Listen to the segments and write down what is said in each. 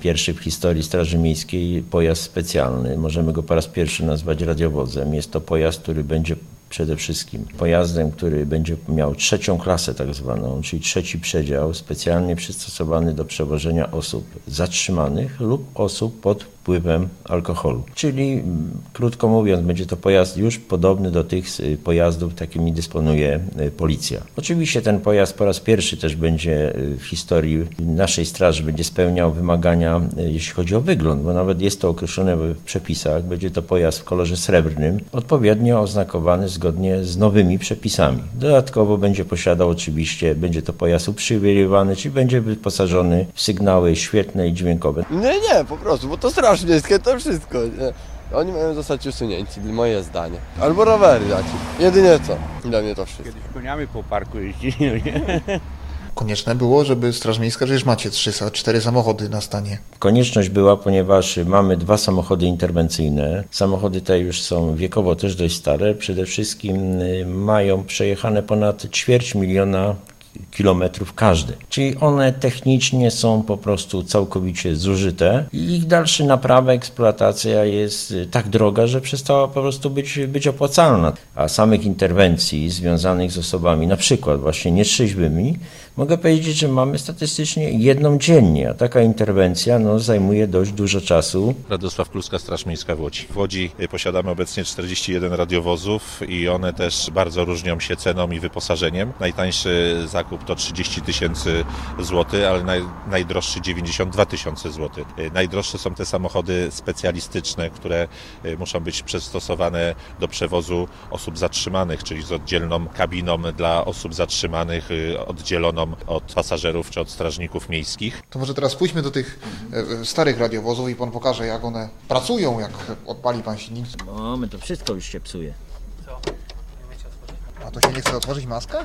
Pierwszy w historii Straży Miejskiej pojazd specjalny. Możemy go po raz pierwszy nazwać radiowozem. Jest to pojazd, który będzie przede wszystkim pojazdem, który będzie miał trzecią klasę tak zwaną, czyli trzeci przedział, specjalnie przystosowany do przewożenia osób zatrzymanych lub osób pod wpływem alkoholu. Czyli krótko mówiąc, będzie to pojazd już podobny do tych pojazdów, takimi dysponuje policja. Oczywiście ten pojazd po raz pierwszy też będzie w historii naszej straży, będzie spełniał wymagania, jeśli chodzi o wygląd, bo nawet jest to określone w przepisach. Będzie to pojazd w kolorze srebrnym, odpowiednio oznakowany zgodnie z nowymi przepisami. Dodatkowo będzie posiadał oczywiście, będzie to pojazd uprzywilejowany, czyli będzie wyposażony w sygnały świetlne i dźwiękowe. Nie, po prostu, bo to straż miejskie to wszystko, nie? Oni mają zostać usunięci, moje zdanie. Albo rowery dać. Jedynie co? Dla mnie to wszystko. Kiedyś koniami po parku jeździli, nie? Konieczne było, żeby Straż Miejska, przecież macie 4 samochody na stanie. Konieczność była, ponieważ mamy 2 samochody interwencyjne. Samochody te już są wiekowo też dość stare. Przede wszystkim mają przejechane ponad 250 000 kilometrów każdy. Czyli one technicznie są po prostu całkowicie zużyte i ich dalsza naprawa, eksploatacja jest tak droga, że przestała po prostu być opłacalna. A samych interwencji związanych z osobami, na przykład właśnie nietrzeźwymi, mogę powiedzieć, że mamy statystycznie 1 dziennie, a taka interwencja zajmuje dość dużo czasu. Radosław Kluska, Straż Miejska w Łodzi. W Łodzi posiadamy obecnie 41 radiowozów i one też bardzo różnią się ceną i wyposażeniem. Najtańszy zakup to 30 000 złotych, ale najdroższy 92 000 złotych. Najdroższe są te samochody specjalistyczne, które muszą być przystosowane do przewozu osób zatrzymanych, czyli z oddzielną kabiną dla osób zatrzymanych, oddzieloną od pasażerów czy od strażników miejskich. To może teraz pójdźmy do tych starych radiowozów i pan pokaże, jak one pracują, jak odpali pan silnik. My to wszystko już się psuje. Co? Nie wiecie otworzyć? A to się nie chce otworzyć maska?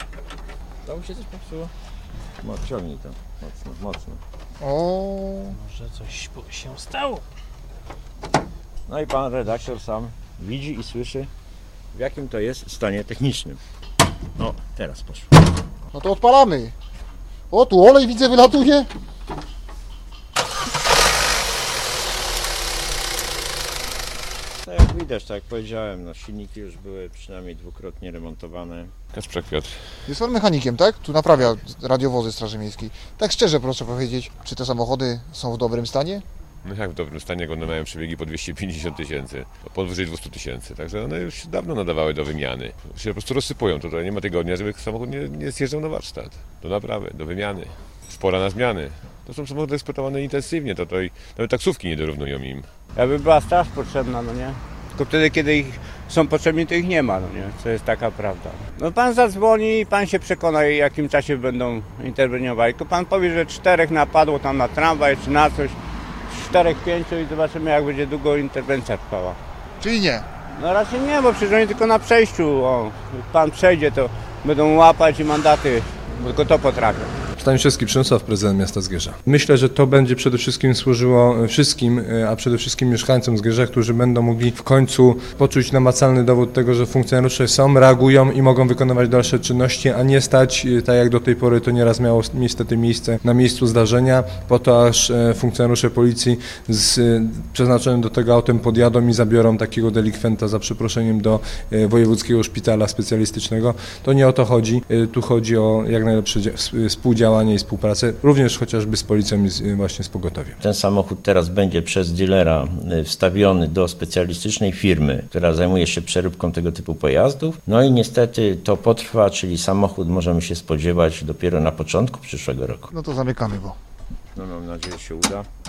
Tam się coś popsuło? Ciągnij to. Mocno. O. Może coś się stało? No i pan redaktor sam widzi i słyszy, w jakim to jest stanie technicznym. No, teraz poszło. No to odpalamy. O, tu olej widzę wylatuje. Tak jak widać, tak jak powiedziałem, silniki już były przynajmniej 2-krotnie remontowane. Kacprek Piotr. Jest pan mechanikiem, tak? Tu naprawia radiowozy Straży Miejskiej. Tak szczerze proszę powiedzieć, czy te samochody są w dobrym stanie? No jak w dobrym stanie, jak one mają przebiegi po 250 000, powyżej 200 000, także one już dawno nadawały do wymiany. Się po prostu rozsypują, tutaj nie ma tygodnia, żeby samochód nie zjeżdżał na warsztat, do naprawy, do wymiany. Spora na zmiany. To są samochody eksploatowane intensywnie, to nawet taksówki nie dorównują im. Jakby była straż potrzebna, no nie? Tylko wtedy, kiedy ich są potrzebni, to ich nie ma, no nie? To jest taka prawda. No pan zadzwoni i pan się przekona, w jakim czasie będą interweniowali. Tylko pan powie, że 4 napadło tam na tramwaj czy na coś, 4-5 i zobaczymy, jak będzie długo interwencja trwała. Czyli nie? No raczej nie, bo przecież oni tylko na przejściu, jak pan przejdzie, to będą łapać i mandaty, bo tylko to potrafią. Staniszewski Przemysław, prezydent miasta Zgierza. Myślę, że to będzie przede wszystkim służyło wszystkim, a przede wszystkim mieszkańcom Zgierza, którzy będą mogli w końcu poczuć namacalny dowód tego, że funkcjonariusze są, reagują i mogą wykonywać dalsze czynności, a nie stać, tak jak do tej pory to nieraz miało niestety miejsce na miejscu zdarzenia, po to aż funkcjonariusze policji z przeznaczonym do tego autem podjadą i zabiorą takiego delikwenta za przeproszeniem do wojewódzkiego szpitala specjalistycznego. To nie o to chodzi, tu chodzi o jak najlepsze współdziałanie i współpracę, również chociażby z policją i właśnie z pogotowiem. Ten samochód teraz będzie przez dealera wstawiony do specjalistycznej firmy, która zajmuje się przeróbką tego typu pojazdów. No i niestety to potrwa, czyli samochód możemy się spodziewać dopiero na początku przyszłego roku. No to zamykamy go. No mam nadzieję, że się uda.